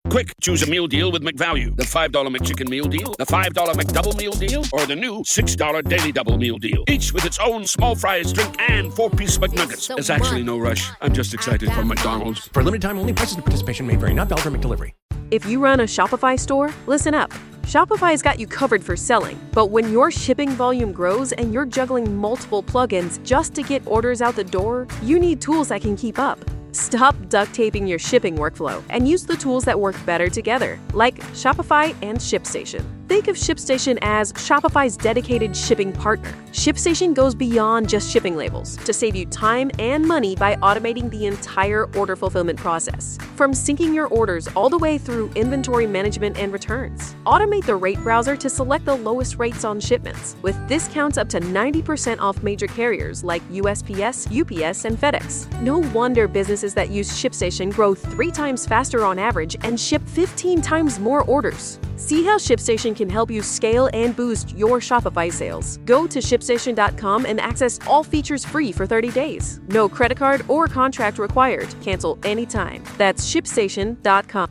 Quick, choose a meal deal with McValue. The $5 McChicken meal deal, the $5 McDouble meal deal, or the new $6 Daily Double meal deal. Each with its own small fries, drink, and 4-piece McNuggets. There's actually no rush. I'm just excited for McDonald's. For limited time only, prices and participation may vary. Not valid for McDelivery. If you run a Shopify store, listen up. Shopify's got you covered for selling. But when your shipping volume grows and you're juggling multiple plugins just to get orders out the door, you need tools that can keep up. Stop duct taping your shipping workflow and use the tools that work better together, like Shopify and ShipStation. Think of ShipStation as Shopify's dedicated shipping partner. ShipStation goes beyond just shipping labels to save you time and money by automating the entire order fulfillment process. From syncing your orders all the way through inventory management and returns. Automate the rate browser to select the lowest rates on shipments, with discounts up to 90% off major carriers like USPS, UPS, and FedEx. No wonder businesses that use ShipStation grow 3 times faster on average and ship 15 times more orders. See how ShipStation can help you scale and boost your Shopify sales. Go to ShipStation.com and access all features free for 30 days. No credit card or contract required. Cancel anytime. That's ShipStation.com.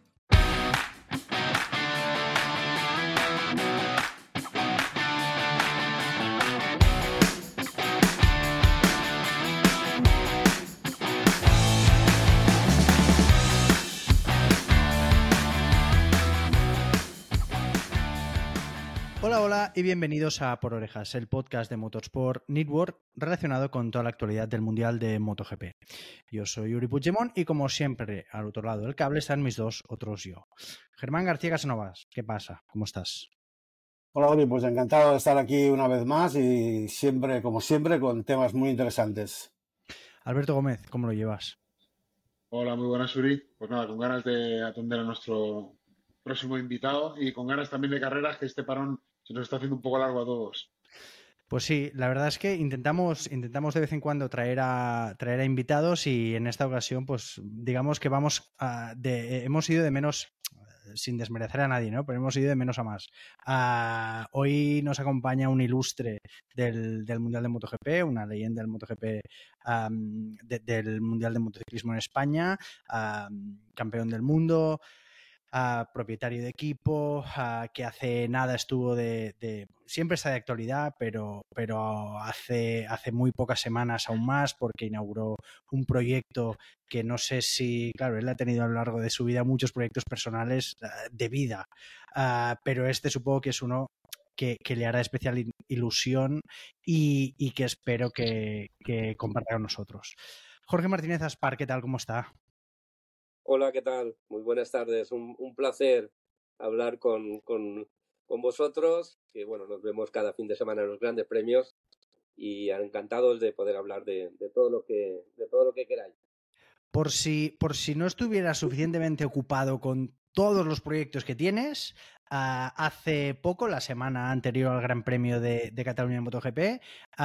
Hola y bienvenidos a Por Orejas, el podcast de Motorsport Network relacionado con toda la actualidad del Mundial de MotoGP. Yo soy Uri Puigdemont y como siempre al otro lado del cable están mis dos otros yo. Germán García Casanovas, ¿qué pasa? ¿Cómo estás? Hola Uri, pues encantado de estar aquí una vez más y siempre, como siempre, con temas muy interesantes. Alberto Gómez, ¿cómo lo llevas? Hola, muy buenas Uri. Pues nada, con ganas de atender a nuestro próximo invitado y con ganas también de carreras, que este parón se nos está haciendo un poco largo a todos. Pues sí, la verdad es que intentamos de vez en cuando traer a invitados y en esta ocasión, pues digamos que hemos ido de menos, sin desmerecer a nadie, ¿no? Pero hemos ido de menos a más. Hoy nos acompaña un ilustre del Mundial de MotoGP, una leyenda del MotoGP, del Mundial de Motociclismo en España, campeón del mundo, propietario de equipo, que hace nada estuvo siempre está de actualidad, pero hace muy pocas semanas aún más, porque inauguró un proyecto que no sé si, claro, él ha tenido a lo largo de su vida muchos proyectos personales de vida, pero este supongo que es uno que le hará especial ilusión y que espero que comparta con nosotros. Jorge Martínez Aspar, ¿qué tal? ¿Cómo está? Hola, ¿qué tal? Muy buenas tardes. Un placer hablar con vosotros, que bueno, nos vemos cada fin de semana en los grandes premios y encantados de poder hablar de todo lo que queráis. Por si no estuvieras suficientemente ocupado con todos los proyectos que tienes, hace poco, la semana anterior al Gran Premio de Cataluña en MotoGP,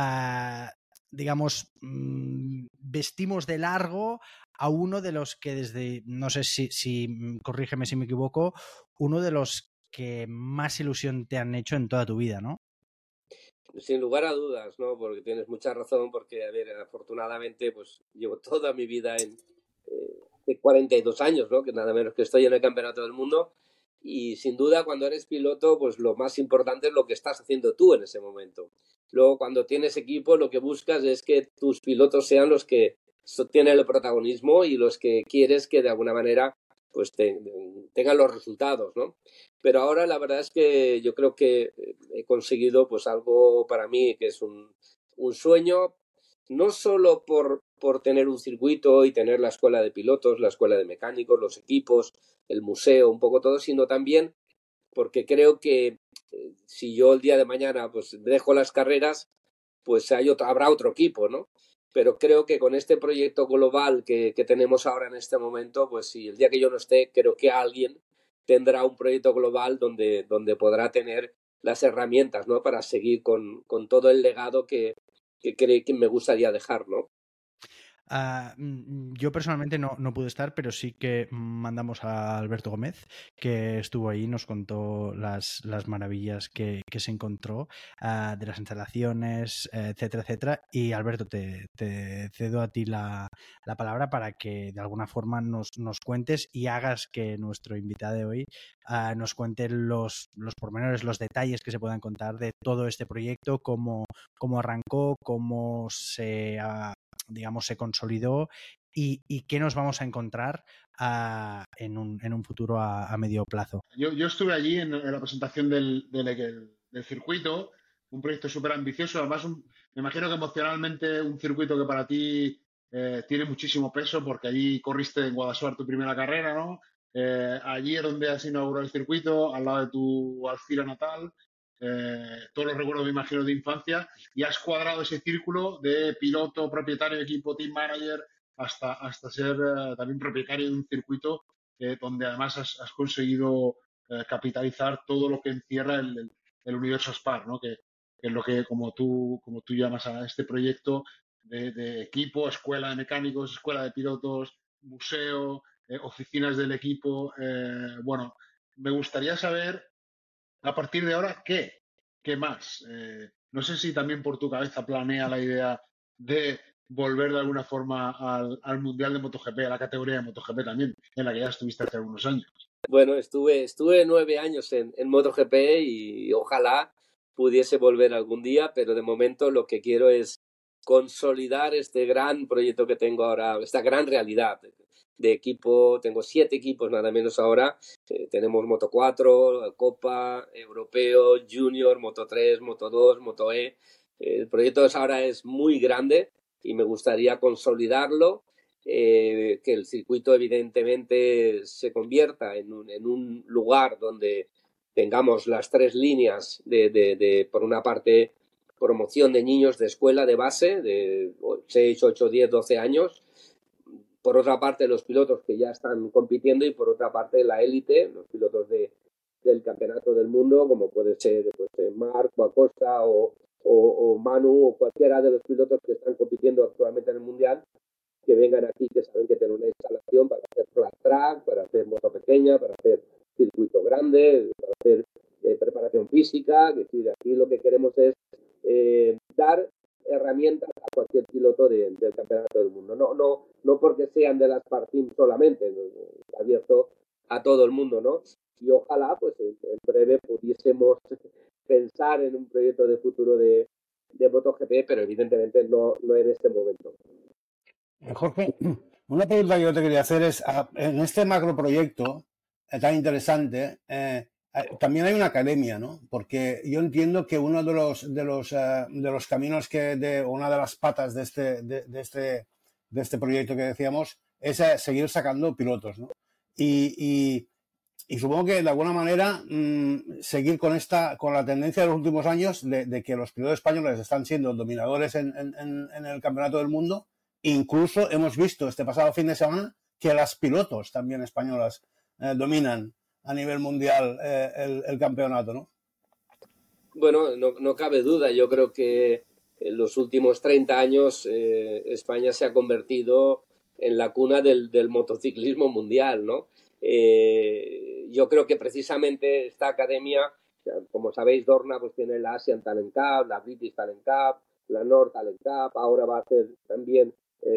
digamos, vestimos de largo a uno de los que desde, no sé si corrígeme si me equivoco, uno de los que más ilusión te han hecho en toda tu vida, ¿no? Sin lugar a dudas, ¿no? Porque tienes mucha razón, porque, a ver, afortunadamente, pues llevo toda mi vida de 42 años, ¿no? Que nada menos que estoy en el Campeonato del Mundo. Y sin duda, cuando eres piloto, pues lo más importante es lo que estás haciendo tú en ese momento. Luego, cuando tienes equipo, lo que buscas es que tus pilotos sean los que tienen el protagonismo y los que quieres que de alguna manera pues tengan los resultados, ¿no? Pero ahora la verdad es que yo creo que he conseguido pues algo para mí que es un sueño, no solo por tener un circuito y tener la escuela de pilotos, la escuela de mecánicos, los equipos, el museo, un poco todo, sino también porque creo que si yo el día de mañana pues dejo las carreras, pues habrá otro equipo, ¿no? Pero creo que con este proyecto global que tenemos ahora en este momento, pues si el día que yo no esté, creo que alguien tendrá un proyecto global donde podrá tener las herramientas, ¿no? Para seguir con todo el legado que me gustaría dejar, ¿no? Yo personalmente no pude estar, pero sí que mandamos a Alberto Gómez, que estuvo ahí y nos contó las maravillas que se encontró de las instalaciones, etcétera, etcétera. Y Alberto, te cedo a ti la palabra para que de alguna forma nos cuentes y hagas que nuestro invitado de hoy nos cuente los pormenores, los detalles que se puedan contar de todo este proyecto, cómo arrancó, cómo digamos, se consolidó y qué nos vamos a encontrar en un futuro a medio plazo. Yo estuve allí en la presentación del circuito, un proyecto súper ambicioso, además me imagino que emocionalmente un circuito que para ti tiene muchísimo peso porque allí corriste en Guadassuar tu primera carrera, ¿no? Allí es donde has inaugurado el circuito, al lado de tu Alcira natal, todos los recuerdos me imagino de infancia, y has cuadrado ese círculo de piloto, propietario de equipo, team manager, hasta ser también propietario de un circuito donde además has conseguido capitalizar todo lo que encierra el universo Spar, ¿no? Que es lo que, como tú llamas a este proyecto de equipo, escuela de mecánicos, escuela de pilotos, museo, oficinas del equipo. Bueno, me gustaría saber a partir de ahora qué más. No sé si también por tu cabeza planea la idea de volver de alguna forma al Mundial de MotoGP, a la categoría de MotoGP también, en la que ya estuviste hace algunos años. Bueno, estuve 9 años en MotoGP y ojalá pudiese volver algún día, pero de momento lo que quiero es consolidar este gran proyecto que tengo ahora, esta gran realidad de equipo. Tengo 7 equipos nada menos ahora. Tenemos Moto 4, Copa, Europeo, Junior, Moto 3, Moto 2, Moto E. El proyecto ahora es muy grande y me gustaría consolidarlo. Que el circuito evidentemente se convierta en un lugar donde tengamos las 3 líneas de por una parte, promoción de niños de escuela de base de 6, 8, 10, 12 años, por otra parte los pilotos que ya están compitiendo y por otra parte la élite, los pilotos del campeonato del mundo, como puede ser Marco Acosta o Manu o cualquiera de los pilotos que están compitiendo actualmente en el Mundial, que vengan aquí, que saben que tienen una instalación para hacer flat track, para hacer moto pequeña, para hacer circuito grande, para hacer preparación física. Es decir, aquí lo que queremos es dar herramientas a cualquier piloto del campeonato del mundo. No porque sean de las Spar Team solamente, abierto a todo el mundo, ¿no? Y ojalá, pues en breve pudiésemos pensar en un proyecto de futuro de MotoGP, pero evidentemente no en este momento. Jorge, una pregunta que yo te quería hacer es, en este macroproyecto tan interesante, también hay una academia, ¿no? Porque yo entiendo que uno de los caminos una de las patas de este proyecto que decíamos es seguir sacando pilotos, ¿no? Y supongo que de alguna manera seguir con la tendencia de los últimos años de que los pilotos españoles están siendo dominadores en el campeonato del mundo. Incluso hemos visto este pasado fin de semana que las pilotos también españolas dominan a nivel mundial el campeonato, ¿no? Bueno, no cabe duda. Yo creo que en los últimos 30 años España se ha convertido en la cuna del motociclismo mundial, ¿no? Yo creo que precisamente esta academia, como sabéis, Dorna pues tiene la Asian Talent Cup, la British Talent Cup, la North Talent Cup, ahora va a hacer también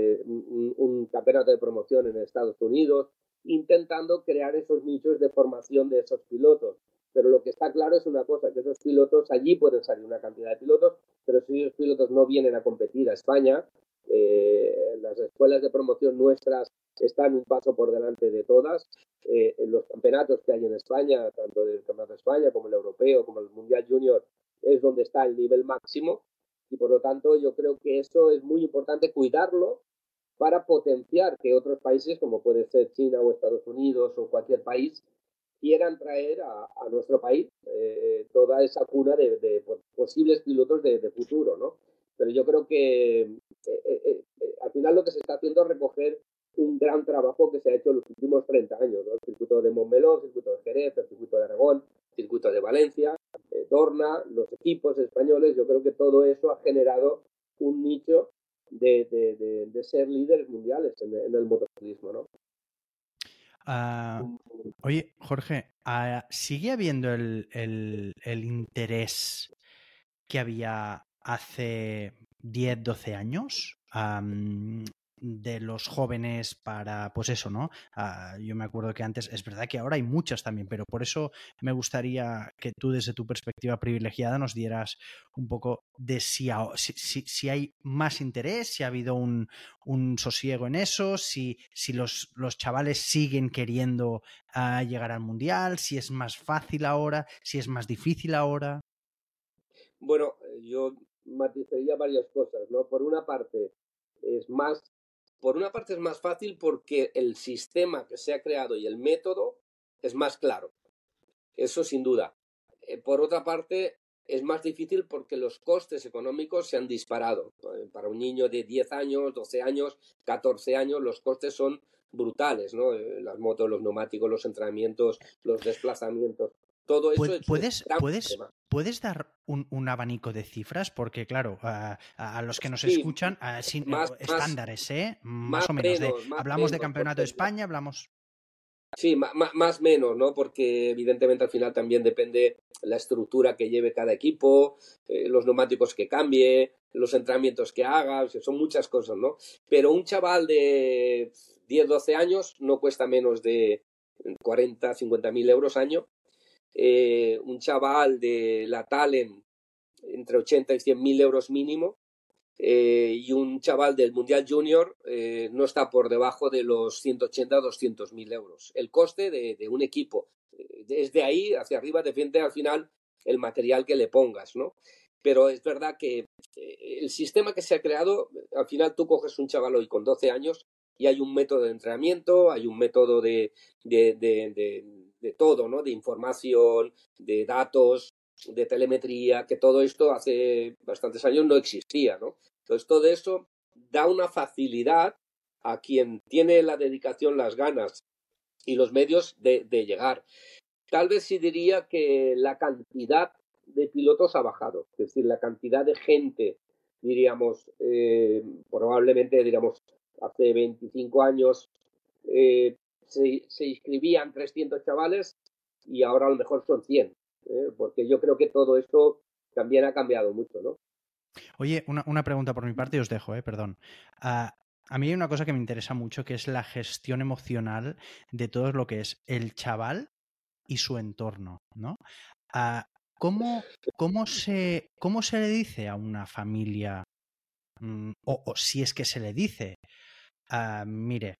un campeonato de promoción en Estados Unidos, intentando crear esos nichos de formación de esos pilotos. Pero lo que está claro es una cosa, que esos pilotos, allí pueden salir una cantidad de pilotos, pero si esos pilotos no vienen a competir a España, las escuelas de promoción nuestras están un paso por delante de todas. En los campeonatos que hay en España, tanto del Campeonato de España como el Europeo, como el Mundial Junior, es donde está el nivel máximo. Y por lo tanto yo creo que eso es muy importante cuidarlo para potenciar que otros países, como puede ser China o Estados Unidos o cualquier país, quieran traer a nuestro país toda esa cuna de posibles pilotos de futuro, ¿no? Pero yo creo que al final lo que se está haciendo es recoger un gran trabajo que se ha hecho en los últimos 30 años, ¿no? El circuito de Montmeló, el circuito de Jerez, el circuito de Aragón, el circuito de Valencia, Dorna, los equipos españoles. Yo creo que todo eso ha generado un nicho de ser líderes mundiales en el motociclismo, ¿no? Oye, Jorge, ¿sigue habiendo el interés que había hace 10, 12 años de los jóvenes para, pues eso, ¿no? Yo me acuerdo que antes, es verdad que ahora hay muchas también, pero por eso me gustaría que tú desde tu perspectiva privilegiada nos dieras un poco de si hay más interés, si ha habido un sosiego en eso, si los chavales siguen queriendo llegar al mundial, si es más fácil ahora, si es más difícil ahora. Bueno, yo matizaría varias cosas, ¿no? Por una parte es más fácil porque el sistema que se ha creado y el método es más claro. Eso sin duda. Por otra parte, es más difícil porque los costes económicos se han disparado. Para un niño de 10 años, 12 años, 14 años, los costes son brutales, ¿no? Las motos, los neumáticos, los entrenamientos, los desplazamientos. Todo eso es ¿Puedes dar un abanico de cifras? Porque, claro, a los que nos Sí, escuchan, estándares, más o menos. Hablamos de Campeonato de España, hablamos... Sí, más menos, ¿no? Porque evidentemente al final también depende la estructura que lleve cada equipo, los neumáticos que cambie, los entrenamientos que haga, o sea, son muchas cosas, ¿no? Pero un chaval de 10, 12 años no cuesta menos de 40, 50.000 euros año. Un chaval de la Talent entre 80 y 100.000 euros mínimo. Y un chaval del Mundial Junior no está por debajo de los 180 o 200.000 euros. El coste de un equipo. Desde ahí hacia arriba depende al final el material que le pongas, ¿no? Pero es verdad que el sistema que se ha creado, al final tú coges un chaval hoy con 12 años y hay un método de entrenamiento, hay un método de todo, ¿no? De información, de datos, de telemetría, que todo esto hace bastantes años no existía, ¿no? Entonces todo eso da una facilidad a quien tiene la dedicación, las ganas y los medios de llegar. Tal vez sí diría que la cantidad de pilotos ha bajado, es decir, la cantidad de gente, diríamos, probablemente, diríamos, hace 25 años se inscribían 300 chavales y ahora a lo mejor son 100. Porque yo creo que todo esto también ha cambiado mucho, ¿no? Oye, una pregunta por mi parte y os dejo, perdón. A mí hay una cosa que me interesa mucho, que es la gestión emocional de todo lo que es el chaval y su entorno, ¿no? ¿Cómo se le dice a una familia, o si es que se le dice, mire,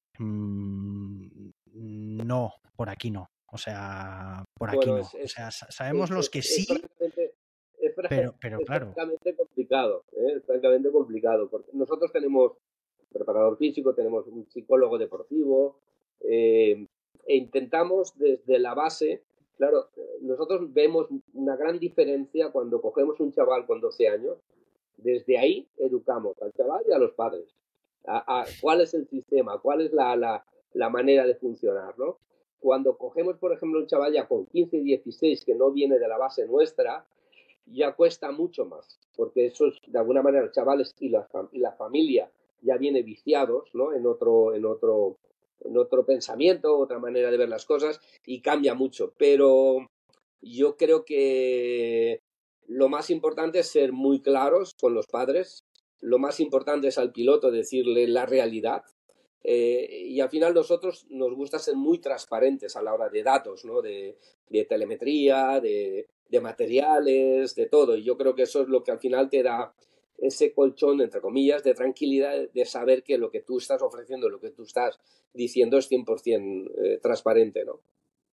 no, por aquí no? O sea, por aquí no. O sea, sabemos los que sí, pero claro. Es francamente complicado, es francamente complicado, porque nosotros tenemos un preparador físico, tenemos un psicólogo deportivo, e intentamos desde la base, claro, nosotros vemos una gran diferencia cuando cogemos un chaval con 12 años, desde ahí educamos al chaval y a los padres. ¿Cuál es el sistema? ¿Cuál es la manera de funcionar, ¿no? Cuando cogemos, por ejemplo, un chaval ya con 15 y 16 que no viene de la base nuestra, ya cuesta mucho más, porque eso es, de alguna manera, los chavales y la familia ya viene viciados, ¿no? en otro pensamiento, otra manera de ver las cosas, y cambia mucho. Pero yo creo que lo más importante es ser muy claros con los padres, lo más importante es al piloto decirle la realidad, y al final nosotros nos gusta ser muy transparentes a la hora de datos, ¿no? de telemetría, de materiales, de todo, y yo creo que eso es lo que al final te da ese colchón, entre comillas, de tranquilidad, de saber que lo que tú estás ofreciendo, lo que tú estás diciendo es 100% transparente, ¿no?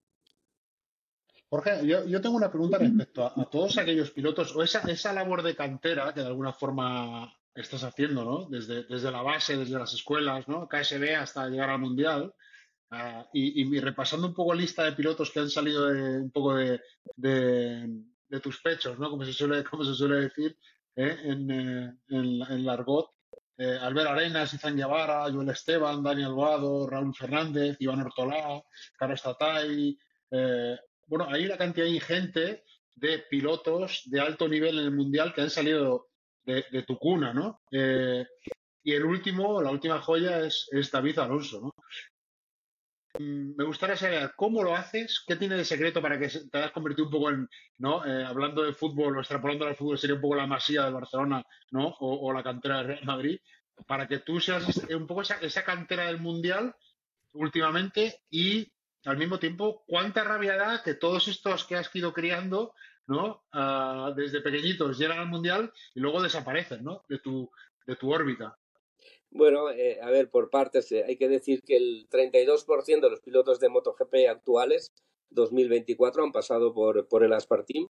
Jorge, yo tengo una pregunta respecto a todos aquellos pilotos, o esa labor de cantera que de alguna forma estás haciendo, ¿no? Desde la base, desde las escuelas, ¿no? KSB hasta llegar al Mundial. Y repasando un poco lista de pilotos que han salido un poco de tus pechos, ¿no? Como se suele decir en el argot. Albert Arenas, Izan Guevara, Joel Esteban, Daniel Boado, Raúl Fernández, Iván Ortolá, Carlos Tatay. Bueno, hay una cantidad ingente de pilotos de alto nivel en el Mundial que han salido de tu cuna, ¿no? Y la última joya es David Alonso, ¿no? Me gustaría saber cómo lo haces, qué tiene de secreto para que te hayas convertido un poco en, ¿no? Hablando de fútbol o extrapolando al fútbol, sería un poco la Masía del Barcelona, ¿no? O la cantera del Real Madrid, para que tú seas un poco esa cantera del Mundial últimamente y al mismo tiempo, cuánta rabia da que todos estos que has ido criando, ¿no? Desde pequeñitos llegan al Mundial y luego desaparecen, ¿no? De tu órbita. Bueno, a ver, por partes, hay que decir que el 32% de los pilotos de MotoGP actuales, 2024, han pasado por el Aspartim,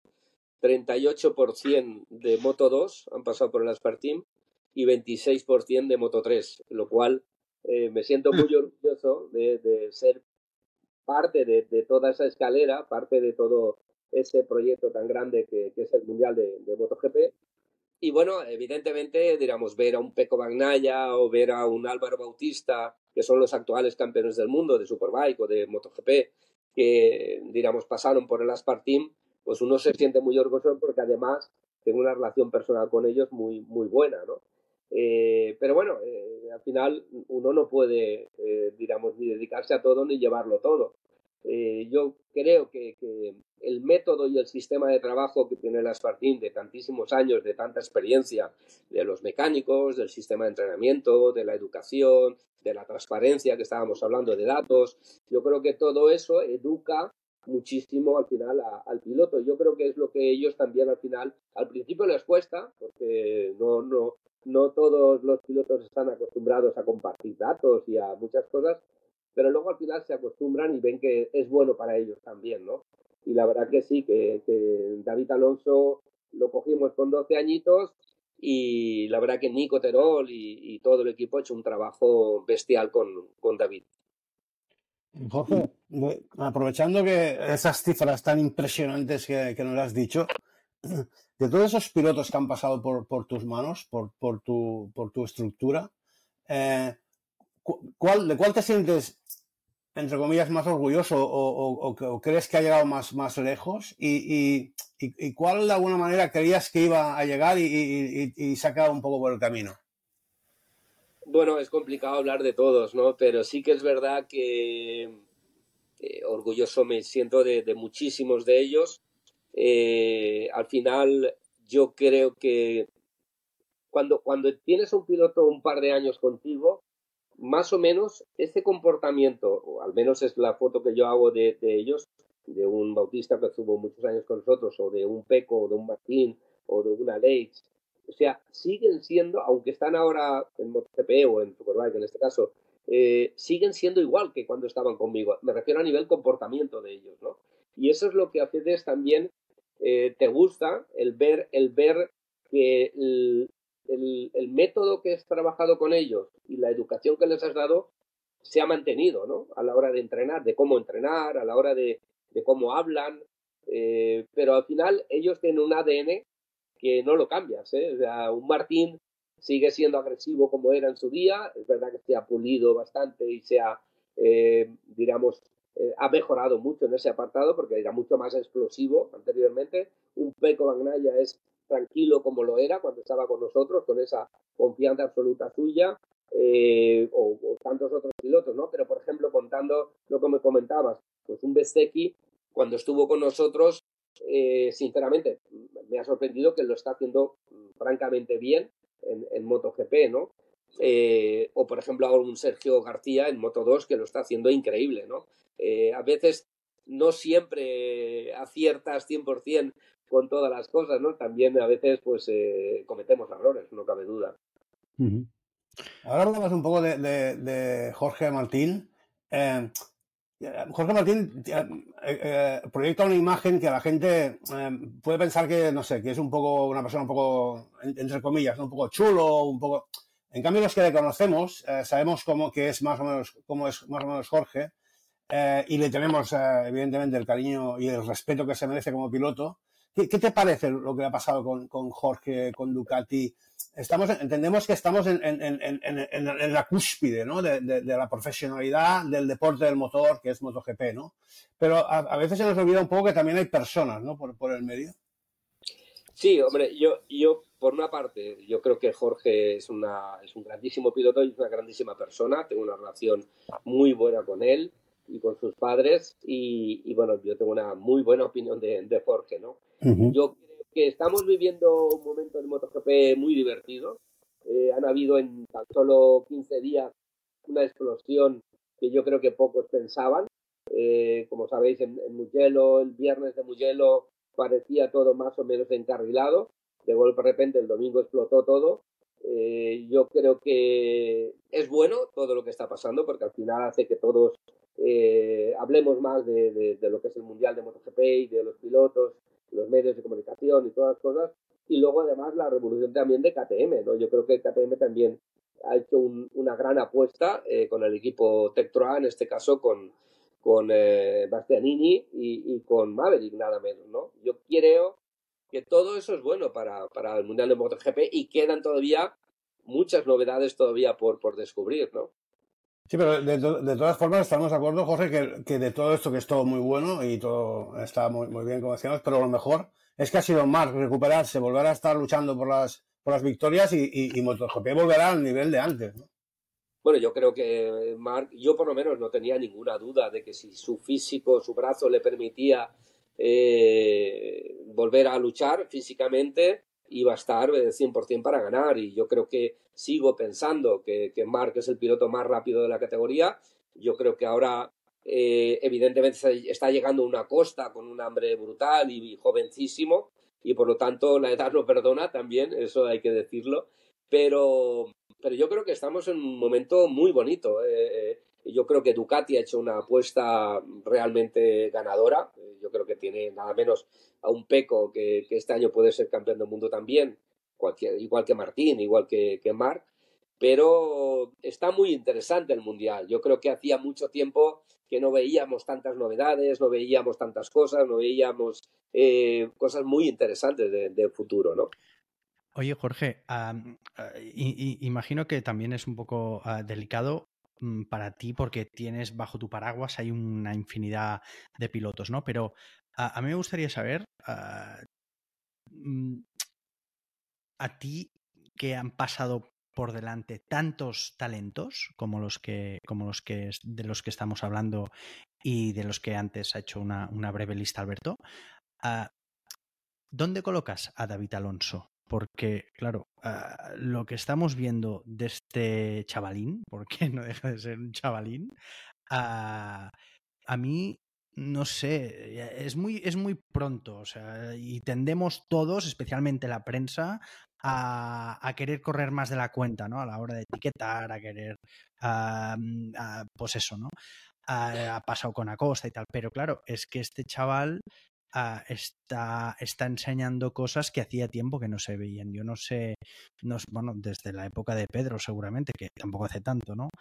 38% de Moto2 han pasado por el Aspartim y 26% de Moto3, lo cual me siento muy orgulloso de ser parte de toda esa escalera, parte de todo ese proyecto tan grande que es el Mundial de MotoGP. Y bueno, evidentemente, digamos, ver a un Pecco Bagnaia o ver a un Álvaro Bautista, que son los actuales campeones del mundo de Superbike o de MotoGP, que, digamos, pasaron por el Aspartim, pues uno se siente muy orgulloso porque además tengo una relación personal con ellos muy, muy buena, ¿no? Pero bueno, al final uno no puede, digamos, ni dedicarse a todo ni llevarlo todo. Yo creo que el método y el sistema de trabajo que tiene el Aspartim de tantísimos años, de tanta experiencia, de los mecánicos, del sistema de entrenamiento, de la educación, de la transparencia que estábamos hablando, de datos, yo creo que todo eso educa muchísimo al final al piloto. Yo creo que es lo que ellos también al final, al principio les cuesta, porque no todos los pilotos están acostumbrados a compartir datos y a muchas cosas, pero luego al final se acostumbran y ven que es bueno para ellos también, ¿no? Y la verdad que sí, que David Alonso lo cogimos con 12 añitos y la verdad que Nico Terol y todo el equipo ha hecho un trabajo bestial con David. Jorge, aprovechando que esas cifras tan impresionantes que nos has dicho, de todos esos pilotos que han pasado por tus manos, por tu estructura, ¿de cuál te sientes, entre comillas, más orgulloso o crees que ha llegado más lejos? ¿Y cuál de alguna manera creías que iba a llegar y se ha quedado un poco por el camino? Bueno, es complicado hablar de todos, ¿no? Pero sí que es verdad que orgulloso me siento de muchísimos de ellos. Al final, yo creo que cuando tienes un piloto un par de años contigo, más o menos ese comportamiento, o al menos es la foto que yo hago de ellos, de un Bautista que estuvo muchos años con nosotros, o de un Pecco, o de un Martín, o de un Alex, o sea, siguen siendo, aunque están ahora en MotoGP o en Superbike en este caso, siguen siendo igual que cuando estaban conmigo. Me refiero a nivel comportamiento de ellos, ¿no? Y eso es lo que a veces también te gusta, el ver que el método que has trabajado con ellos y la educación que les has dado se ha mantenido, ¿no? A la hora de entrenar, de cómo entrenar, a la hora de cómo hablan, pero al final ellos tienen un ADN que no lo cambias, ¿eh? O sea, un Martín sigue siendo agresivo como era en su día, es verdad que se ha pulido bastante y se ha, digamos, ha mejorado mucho en ese apartado porque era mucho más explosivo anteriormente. Un Pecco Bagnaia es tranquilo como lo era cuando estaba con nosotros, con esa confianza absoluta suya, o tantos otros pilotos, ¿no? Pero, por ejemplo, contando lo que me comentabas, pues un Bezzecchi, cuando estuvo con nosotros, sinceramente, me ha sorprendido que lo está haciendo francamente bien en MotoGP, ¿no? O, por ejemplo, ahora un Sergio García en Moto2 que lo está haciendo increíble, ¿no? A veces no siempre aciertas 100% con todas las cosas, ¿no? También a veces pues cometemos errores, no cabe duda. Uh-huh. Ahora hablamos un poco de Jorge Martín. Jorge Martín proyecta una imagen que la gente puede pensar que, no sé, que es un poco una persona un poco, entre comillas, ¿no? Un poco chulo, un poco... En cambio, los que le conocemos sabemos que es más o menos Jorge, y le tenemos, evidentemente, el cariño y el respeto que se merece como piloto. ¿Qué te parece lo que ha pasado con Jorge, con Ducati? Entendemos que estamos en la cúspide, ¿no? de la profesionalidad del deporte del motor, que es MotoGP, ¿no? Pero a veces se nos olvida un poco que también hay personas, ¿no? por el medio. Sí, hombre, yo por una parte, yo creo que Jorge es un grandísimo piloto y es una grandísima persona. Tengo una relación muy buena con él y con sus padres. Y bueno, yo tengo una muy buena opinión de Jorge, ¿no? Yo creo que estamos viviendo un momento en MotoGP muy divertido. Han habido en tan solo 15 días una explosión que yo creo que pocos pensaban. Como sabéis, en Mugello, el viernes de Mugello, parecía todo más o menos encarrilado. De golpe, de repente, el domingo explotó todo. Yo creo que es bueno todo lo que está pasando, porque al final hace que todos hablemos más de lo que es el Mundial de MotoGP y de los pilotos, los medios de comunicación y todas las cosas. Y luego, además, la revolución también de KTM, ¿no? Yo creo que KTM también ha hecho una gran apuesta con el equipo Tectroa, en este caso con Bastianini y con Maverick, nada menos, ¿no? Yo creo que todo eso es bueno para el Mundial de MotoGP y quedan todavía muchas novedades todavía por descubrir, ¿no? Sí, pero de todas formas estamos de acuerdo, Jorge, que de todo esto que es todo muy bueno y todo está muy, muy bien, como decíamos, pero lo mejor es que ha sido más recuperarse, volver a estar luchando por las victorias y MotoGP volverá al nivel de antes, ¿no? Bueno, yo creo que Marc, yo por lo menos no tenía ninguna duda de que si su físico, su brazo le permitía volver a luchar físicamente, iba a estar 100% para ganar. Y yo creo que sigo pensando que Marc es el piloto más rápido de la categoría. Yo creo que ahora evidentemente está llegando a una costa con un hambre brutal y jovencísimo, y por lo tanto la edad lo perdona también, eso hay que decirlo. Pero yo creo que estamos en un momento muy bonito. Yo creo que Ducati ha hecho una apuesta realmente ganadora. Yo creo que tiene nada menos a un Pecco que este año puede ser campeón del mundo también, igual que Martín, igual que Marc. Pero está muy interesante el Mundial. Yo creo que hacía mucho tiempo que no veíamos tantas novedades, no veíamos tantas cosas, no veíamos cosas muy interesantes de futuro, ¿no? Oye, Jorge, imagino que también es un poco delicado para ti porque tienes bajo tu paraguas hay una infinidad de pilotos, ¿no? Pero a mí me gustaría saber a ti que han pasado por delante tantos talentos como de los que estamos hablando y de los que antes ha hecho una breve lista Alberto. ¿Dónde colocas a David Alonso? Porque, claro, lo que estamos viendo de este chavalín, porque no deja de ser un chavalín, a mí, no sé, es muy pronto, o sea, y tendemos todos, especialmente la prensa, a querer correr más de la cuenta, ¿no? A la hora de etiquetar, a querer, pues eso, ¿no? Ha pasado con Acosta y tal, pero claro, es que este chaval está enseñando cosas que hacía tiempo que no se veían. Yo no sé, bueno, desde la época de Pedro seguramente, que tampoco hace tanto, ¿no?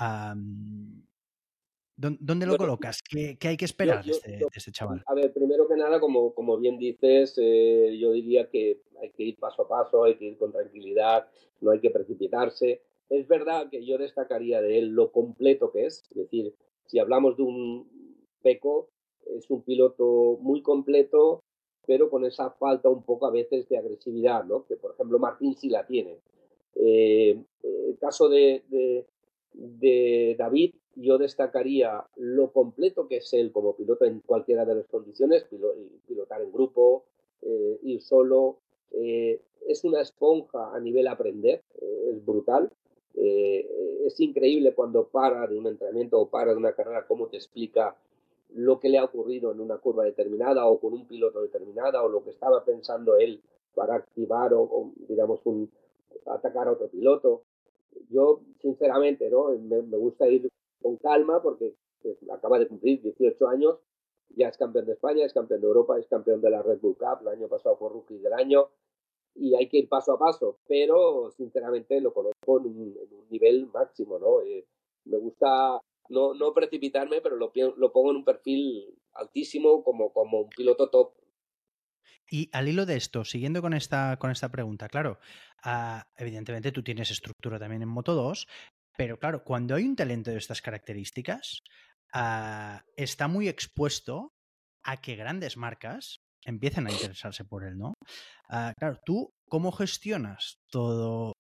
¿Dónde lo colocas? ¿Qué hay que esperar de este chaval? A ver, primero que nada, como bien dices, yo diría que hay que ir paso a paso, hay que ir con tranquilidad, no hay que precipitarse. Es verdad que yo destacaría de él lo completo que es decir, si hablamos de un Pecco, es un piloto muy completo, pero con esa falta un poco a veces de agresividad, ¿no? Que por ejemplo Martín sí la tiene. El caso de David, yo destacaría lo completo que es él como piloto en cualquiera de las condiciones, pilotar en grupo, ir solo. Es una esponja a nivel aprender, es brutal. Es increíble cuando para de un entrenamiento o para de una carrera, cómo te explica lo que le ha ocurrido en una curva determinada o con un piloto determinada o lo que estaba pensando él para activar o digamos, atacar a otro piloto. Yo, sinceramente, ¿no? Me gusta ir con calma porque acaba de cumplir 18 años, ya es campeón de España, es campeón de Europa, es campeón de la Red Bull Cup, el año pasado fue Rookie del Año, y hay que ir paso a paso, pero sinceramente lo conozco en un nivel máximo, ¿no? Me gusta no precipitarme, pero lo pongo en un perfil altísimo como un piloto top. Y al hilo de esto, siguiendo con esta pregunta, claro, evidentemente tú tienes estructura también en Moto2, pero claro, cuando hay un talento de estas características, está muy expuesto a que grandes marcas empiecen a interesarse por él, ¿no? Claro, tú ¿cómo gestionas todo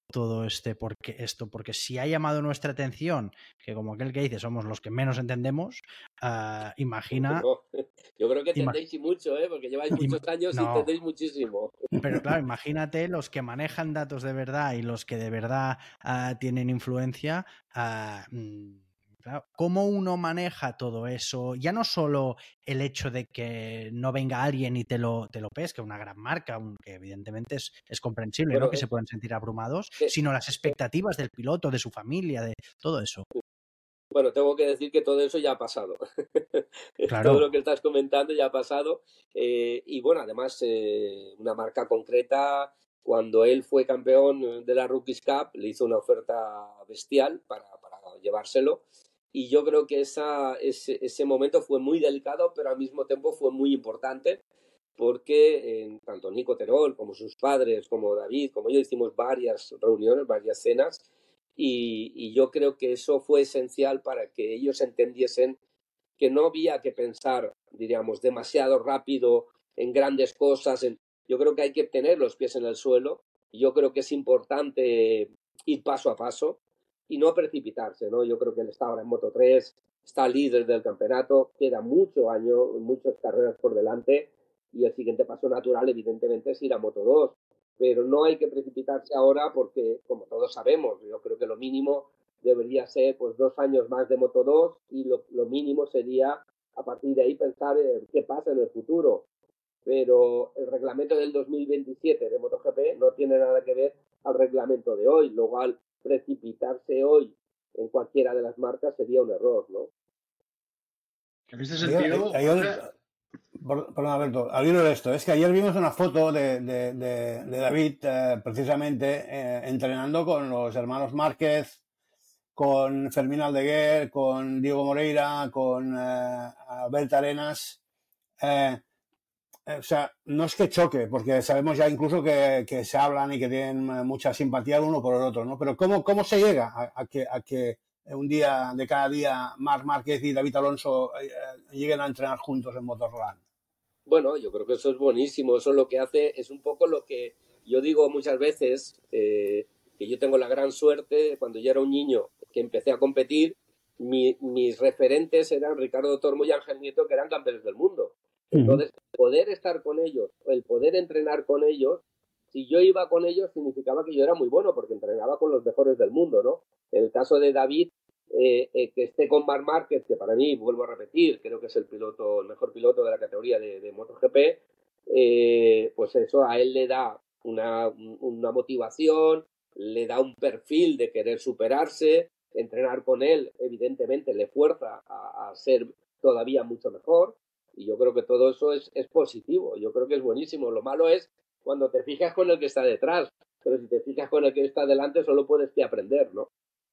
porque si ha llamado nuestra atención, que como aquel que dice somos los que menos entendemos, imagina... No, yo creo que ima- entendéis y mucho, porque lleváis muchos años y no, entendéis muchísimo. pero claro, imagínate los que manejan datos de verdad y los que de verdad tienen influencia. Claro, ¿cómo uno maneja todo eso? Ya no solo el hecho de que no venga alguien y te lo pesque, una gran marca, que evidentemente es comprensible, ¿no? Bueno, Que se pueden sentir abrumados, eh, sino las expectativas del piloto, de su familia, de todo eso. bueno, tengo que decir que todo eso ya ha pasado. Claro. Todo lo que estás comentando ya ha pasado. Y bueno, además, una marca concreta, cuando él fue campeón de la Rookies Cup, le hizo una oferta bestial para llevárselo. Y yo creo que ese momento fue muy delicado, pero al mismo tiempo fue muy importante, porque tanto Nico Terol como sus padres, como David, como yo, hicimos varias reuniones, varias cenas, y yo creo que eso fue esencial para que ellos entendiesen que no había que pensar, diríamos, demasiado rápido en grandes cosas. Yo creo que hay que tener los pies en el suelo. Yo creo que es importante ir paso a paso y no precipitarse, ¿no? Yo creo que él está ahora en Moto3, está líder del campeonato, queda mucho año, muchas carreras por delante, y el siguiente paso natural, evidentemente, es ir a Moto2. Pero no hay que precipitarse ahora porque, como todos sabemos, yo creo que lo mínimo debería ser pues 2 años más de Moto2, y lo mínimo sería a partir de ahí pensar qué pasa en el futuro. Pero el reglamento del 2027 de MotoGP no tiene nada que ver al reglamento de hoy, lo cual precipitarse hoy en cualquiera de las marcas sería un error, ¿no? En ese sentido, perdón, Alberto, al hilo de esto, es que ayer vimos una foto de David precisamente entrenando con los hermanos Márquez, con Fermín Aldeguer, con Diego Moreira, con Albert Arenas. O sea, no es que choque, porque sabemos ya incluso que se hablan y que tienen mucha simpatía el uno por el otro, ¿no? Pero ¿cómo se llega a que un día de cada día Marc Márquez y David Alonso lleguen a entrenar juntos en Motorland? Bueno, yo creo que eso es buenísimo. Eso lo que hace es un poco lo que yo digo muchas veces, que yo tengo la gran suerte, cuando yo era un niño que empecé a competir, mis referentes eran Ricardo Tormo y Ángel Nieto, que eran campeones del mundo. Entonces, el poder estar con ellos, el poder entrenar con ellos, si yo iba con ellos significaba que yo era muy bueno, porque entrenaba con los mejores del mundo, ¿no? En el caso de David, que esté con Marc Márquez, que para mí, vuelvo a repetir, creo que es el mejor piloto de la categoría de MotoGP, pues eso a él le da una motivación, le da un perfil de querer superarse. Entrenar con él, evidentemente, le fuerza a ser todavía mucho mejor, y yo creo que todo eso es positivo, yo creo que es buenísimo. Lo malo es cuando te fijas con el que está detrás, pero si te fijas con el que está delante solo puedes que aprender, ¿no?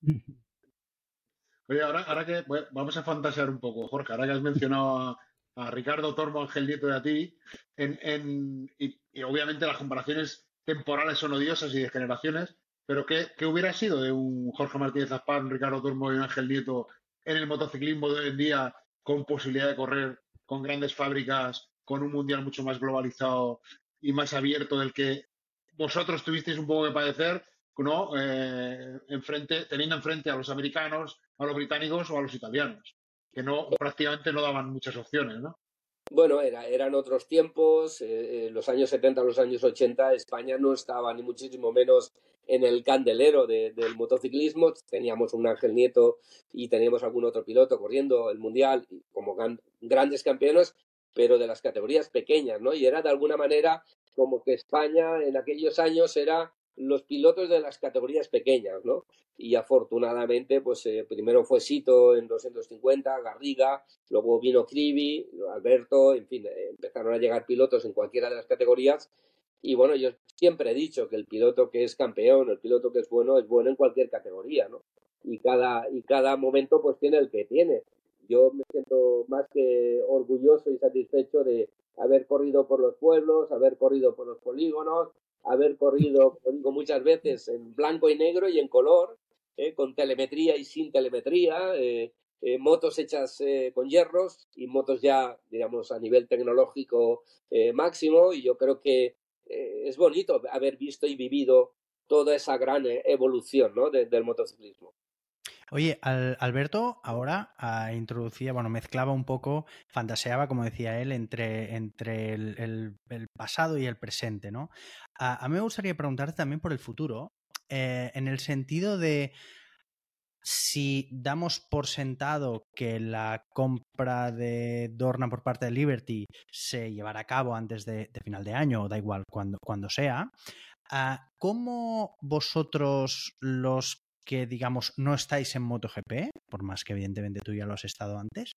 Oye, ahora que vamos a fantasear un poco, Jorge, ahora que has mencionado a Ricardo Tormo, Ángel Nieto y a ti, y obviamente las comparaciones temporales son odiosas y de generaciones, pero ¿qué hubiera sido de un Jorge Martínez Aspar, un Ricardo Tormo y un Ángel Nieto en el motociclismo de hoy en día, con posibilidad de correr con grandes fábricas, con un mundial mucho más globalizado y más abierto del que vosotros tuvisteis un poco que padecer, ¿no? Teniendo enfrente a los americanos, a los británicos o a los italianos, que prácticamente no daban muchas opciones, ¿no? Bueno, eran otros tiempos, los años 70, los años 80, España no estaba ni muchísimo menos en el candelero del motociclismo. Teníamos un Ángel Nieto y teníamos algún otro piloto corriendo el Mundial como grandes campeones, pero de las categorías pequeñas, ¿no? Y era de alguna manera como que España en aquellos años era los pilotos de las categorías pequeñas, ¿no? Y afortunadamente, pues primero fue Sito en 250, Garriga, luego vino Crivi, Alberto, en fin, empezaron a llegar pilotos en cualquiera de las categorías. Y bueno, yo siempre he dicho que el piloto que es campeón, el piloto que es bueno en cualquier categoría, ¿no? Y cada momento pues tiene el que tiene. Yo me siento más que orgulloso y satisfecho de haber corrido por los pueblos, haber corrido por los polígonos, haber corrido, como digo muchas veces, en blanco y negro y en color, con telemetría y sin telemetría, motos hechas con hierros y motos ya, digamos, a nivel tecnológico máximo. Y yo creo que es bonito haber visto y vivido toda esa gran evolución, ¿no? del motociclismo. Oye, Alberto ahora introducía, bueno, mezclaba un poco, fantaseaba, como decía él, entre el pasado y el presente, ¿no? A mí me gustaría preguntarte también por el futuro, en el sentido de si damos por sentado que la compra de Dorna por parte de Liberty se llevará a cabo antes de final de año, o da igual cuando sea, ¿cómo vosotros, los que digamos no estáis en MotoGP, por más que evidentemente tú ya lo has estado antes,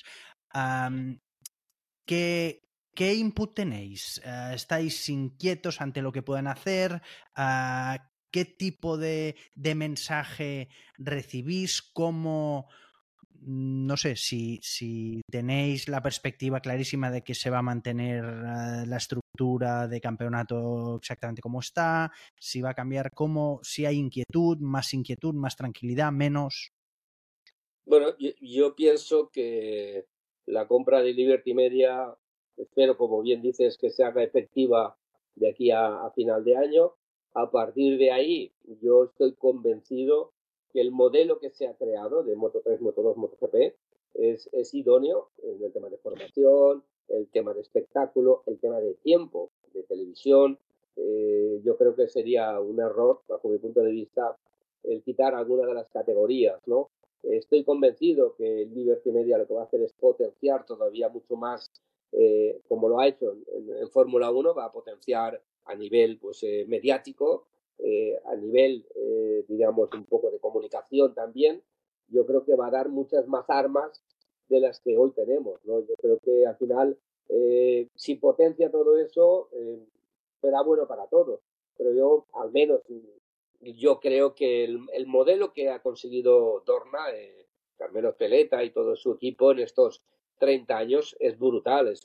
¿qué input tenéis? ¿Estáis inquietos ante lo que pueden hacer? ¿Qué tipo de mensaje recibís? ¿Cómo, no sé, si tenéis la perspectiva clarísima de que se va a mantener la estructura de campeonato exactamente como está, si va a cambiar, si hay inquietud, más tranquilidad, menos? Bueno, yo pienso que la compra de Liberty Media, espero, como bien dices, que se haga efectiva de aquí a final de año. A partir de ahí, yo estoy convencido que el modelo que se ha creado de Moto3, Moto2, MotoGP es idóneo en el tema de formación, el tema de espectáculo, el tema de tiempo de televisión. Yo creo que sería un error, bajo mi punto de vista, el quitar alguna de las categorías, ¿no? Estoy convencido que el Liberty Media lo que va a hacer es potenciar todavía mucho más, como lo ha hecho en Fórmula 1, va a potenciar a nivel pues, mediático, a nivel, digamos, un poco de comunicación también. Yo creo que va a dar muchas más armas de las que hoy tenemos, ¿no? Yo creo que al final, si potencia todo eso, será bueno para todos. Pero yo, al menos, yo creo que el modelo que ha conseguido Dorna, Carmelo Peleta y todo su equipo en estos 30 años es brutal, es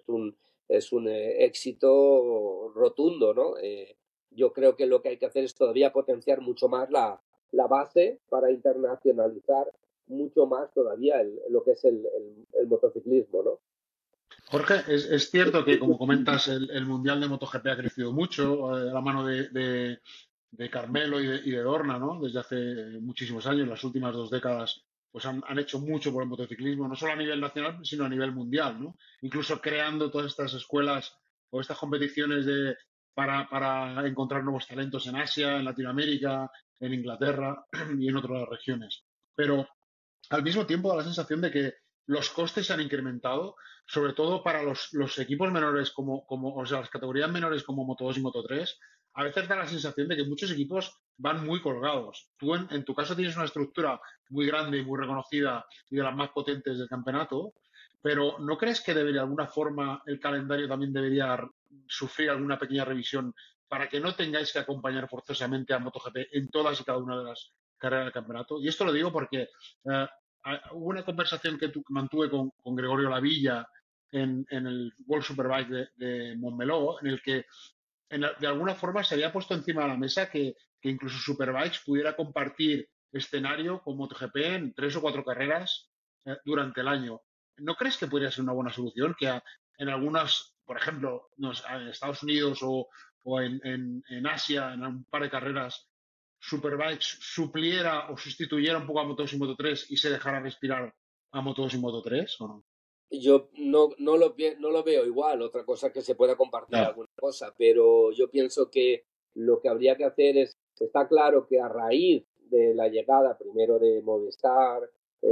un éxito rotundo, ¿no? Yo creo que lo que hay que hacer es todavía potenciar mucho más la base para internacionalizar mucho más todavía lo que es el motociclismo, ¿no? Jorge, es cierto que, como comentas, el Mundial de MotoGP ha crecido mucho a la mano de Carmelo y de Dorna, ¿no? Desde hace muchísimos años, las últimas 2 décadas, pues han hecho mucho por el motociclismo, no solo a nivel nacional, sino a nivel mundial, ¿no? Incluso creando todas estas escuelas o estas competiciones para encontrar nuevos talentos en Asia, en Latinoamérica, en Inglaterra y en otras regiones. Pero al mismo tiempo da la sensación de que los costes se han incrementado, sobre todo para los equipos menores o sea, las categorías menores como Moto2 y Moto3. A veces da la sensación de que muchos equipos van muy colgados. Tú en tu caso tienes una estructura muy grande y muy reconocida y de las más potentes del campeonato, pero ¿no crees que de alguna forma el calendario también debería sufrir alguna pequeña revisión para que no tengáis que acompañar forzosamente a MotoGP en todas y cada una de las carreras del campeonato? Y esto lo digo porque hubo una conversación que mantuve con Gregorio Lavilla en el World Superbike de Montmeló, en el que de alguna forma se había puesto encima de la mesa que incluso Superbikes pudiera compartir escenario con MotoGP en 3 o 4 carreras durante el año. ¿No crees que podría ser una buena solución? Que en algunas, por ejemplo, en Estados Unidos o en Asia, en un par de carreras, Superbikes supliera o sustituyera un poco a Moto2 y Moto3 y se dejara respirar a Moto2 y Moto3, ¿o no? Yo no lo veo igual, otra cosa que se pueda compartir alguna cosa, pero yo pienso que lo que habría que hacer está claro que a raíz de la llegada primero de Movistar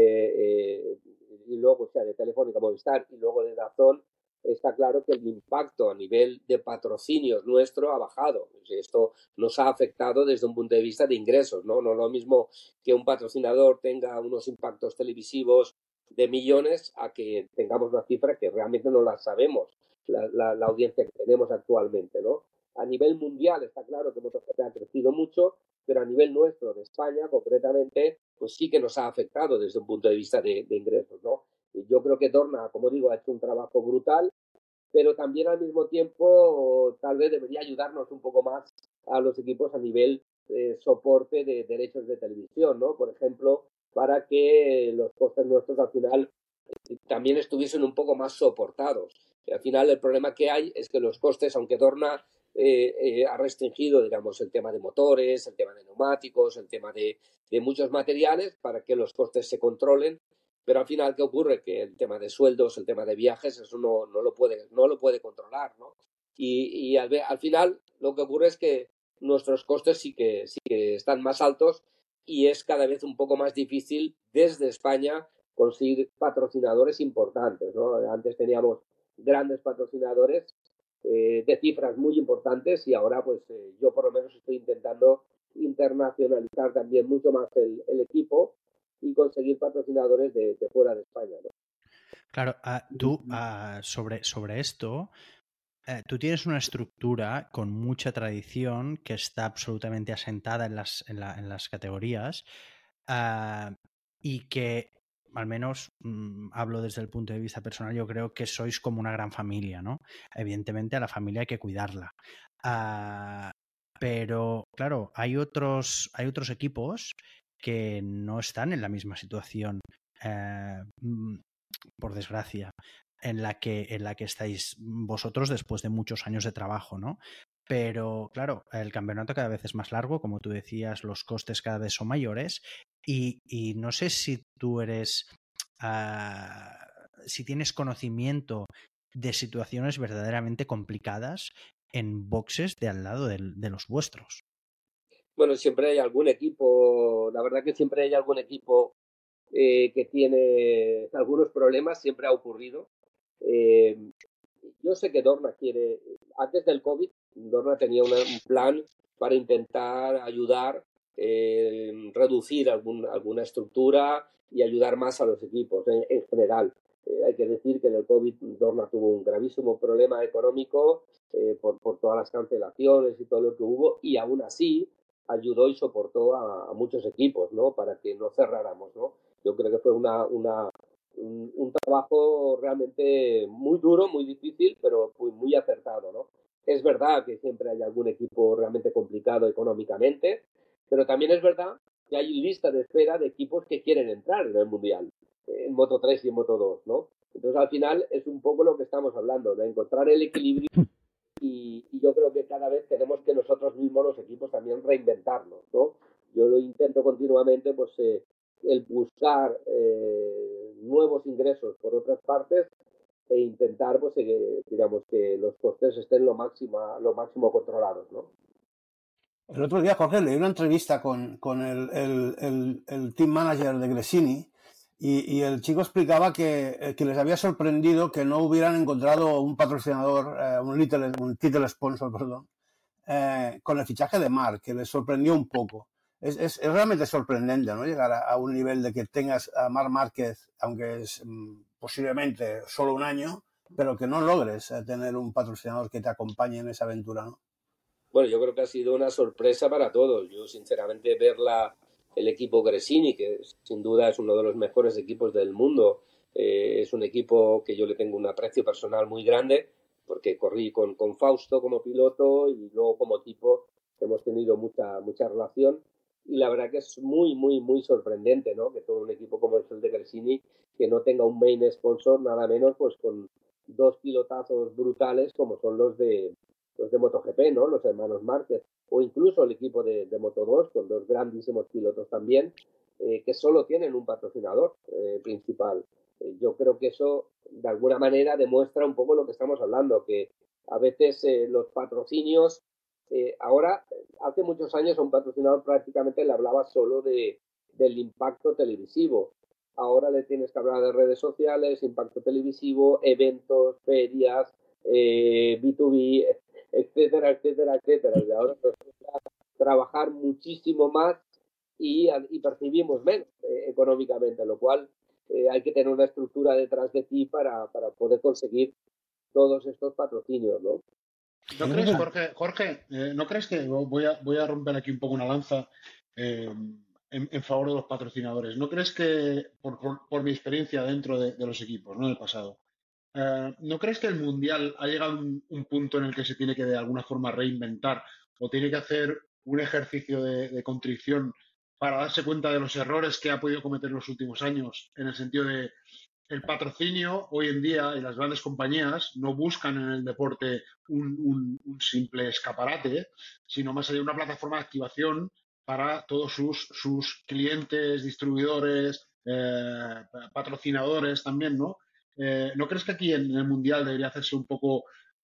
y luego, o sea, de Telefónica Movistar y luego de DAZN, está claro que el impacto a nivel de patrocinios nuestro ha bajado. Esto nos ha afectado desde un punto de vista de ingresos, ¿no? No es lo mismo que un patrocinador tenga unos impactos televisivos de millones a que tengamos una cifra que realmente no la sabemos, la audiencia que tenemos actualmente, ¿no? A nivel mundial está claro que MotoGP ha crecido mucho, pero a nivel nuestro, de España concretamente, pues sí que nos ha afectado desde un punto de vista de ingresos, ¿no? Y yo creo que Dorna, como digo, ha hecho un trabajo brutal, pero también al mismo tiempo tal vez debería ayudarnos un poco más a los equipos a nivel soporte de derechos de televisión, ¿no? Por ejemplo, para que los costes nuestros al final también estuviesen un poco más soportados. Al final el problema que hay es que los costes, aunque Dorna ha restringido, digamos, el tema de motores, el tema de neumáticos, el tema de muchos materiales para que los costes se controlen. Pero al final, ¿qué ocurre? Que el tema de sueldos, el tema de viajes, eso no lo puede controlar, ¿no? Y al final lo que ocurre es que nuestros costes sí que están más altos y es cada vez un poco más difícil desde España conseguir patrocinadores importantes, ¿no? Antes teníamos grandes patrocinadores de cifras muy importantes y ahora pues yo por lo menos estoy intentando internacionalizar también mucho más el equipo y conseguir patrocinadores de fuera de España, ¿no? Claro, tú sobre esto, tú tienes una estructura con mucha tradición que está absolutamente asentada en las categorías y que, al menos hablo desde el punto de vista personal, yo creo que sois como una gran familia, ¿no? Evidentemente a la familia hay que cuidarla. Pero, claro, hay otros equipos que no están en la misma situación, por desgracia, en la que estáis vosotros después de muchos años de trabajo, ¿no? Pero, claro, el campeonato cada vez es más largo, como tú decías, los costes cada vez son mayores y no sé si tú si tienes conocimiento de situaciones verdaderamente complicadas en boxes de al lado de los vuestros. Bueno, siempre hay algún equipo, la verdad que siempre hay algún equipo que tiene algunos problemas, siempre ha ocurrido. Yo sé que Dorna quiere, antes del COVID, Dorna tenía un plan para intentar ayudar, reducir alguna estructura y ayudar más a los equipos en general. Hay que decir que en el COVID Dorna tuvo un gravísimo problema económico por todas las cancelaciones y todo lo que hubo, y aún así ayudó y soportó a muchos equipos, ¿no? Para que no cerráramos, ¿no? Yo creo que fue un trabajo realmente muy duro, muy difícil, pero muy acertado, ¿no? Es verdad que siempre hay algún equipo realmente complicado económicamente, pero también es verdad que hay lista de espera de equipos que quieren entrar en el Mundial, en Moto 3 y en Moto 2, ¿no? Entonces, al final, es un poco lo que estamos hablando, de encontrar el equilibrio y yo creo que cada vez tenemos que nosotros mismos, los equipos, también reinventarnos, ¿no? Yo lo intento continuamente, pues, el buscar nuevos ingresos por otras partes e intentar, pues, digamos, que los costes estén lo máximo controlados, ¿no? El otro día, Jorge, leí una entrevista con el team manager de Gresini y el chico explicaba que les había sorprendido que no hubieran encontrado un patrocinador, un title sponsor, perdón, con el fichaje de Marc, que les sorprendió un poco. Es realmente sorprendente, ¿no? Llegar a un nivel de que tengas a Marc Márquez, aunque es posiblemente solo un año, pero que no logres tener un patrocinador que te acompañe en esa aventura, ¿no? Bueno, yo creo que ha sido una sorpresa para todos. Yo, sinceramente, ver el equipo Gresini, que sin duda es uno de los mejores equipos del mundo, es un equipo que yo le tengo un aprecio personal muy grande, porque corrí con Fausto como piloto y luego como equipo hemos tenido mucha relación. Y la verdad que es muy, muy, muy sorprendente, ¿no? Que todo un equipo como el de Gresini, que no tenga un main sponsor, nada menos, pues con dos pilotazos brutales como son los de MotoGP, ¿no? Los hermanos Márquez, o incluso el equipo de Moto 2, con dos grandísimos pilotos también, que solo tienen un patrocinador principal. Yo creo que eso, de alguna manera, demuestra un poco lo que estamos hablando, que a veces los patrocinios, ahora, hace muchos años a un patrocinador prácticamente le hablaba solo del impacto televisivo. Ahora le tienes que hablar de redes sociales, impacto televisivo, eventos, ferias, B2B, etcétera, etcétera, etcétera. Y ahora nos toca trabajar muchísimo más y percibimos menos económicamente, lo cual hay que tener una estructura detrás de ti para poder conseguir todos estos patrocinios, ¿no? ¿No crees, Jorge, ¿no crees que voy a romper aquí un poco una lanza en favor de los patrocinadores? ¿No crees que, por mi experiencia dentro de los equipos, ¿no? En el pasado, ¿no crees que el Mundial ha llegado a un punto en el que se tiene que de alguna forma reinventar o tiene que hacer un ejercicio de contrición para darse cuenta de los errores que ha podido cometer en los últimos años, en el sentido de el patrocinio hoy en día y las grandes compañías no buscan en el deporte un simple escaparate, sino más allá una plataforma de activación para todos sus clientes, distribuidores, patrocinadores también, ¿no? ¿No crees que aquí en el Mundial debería hacerse un poco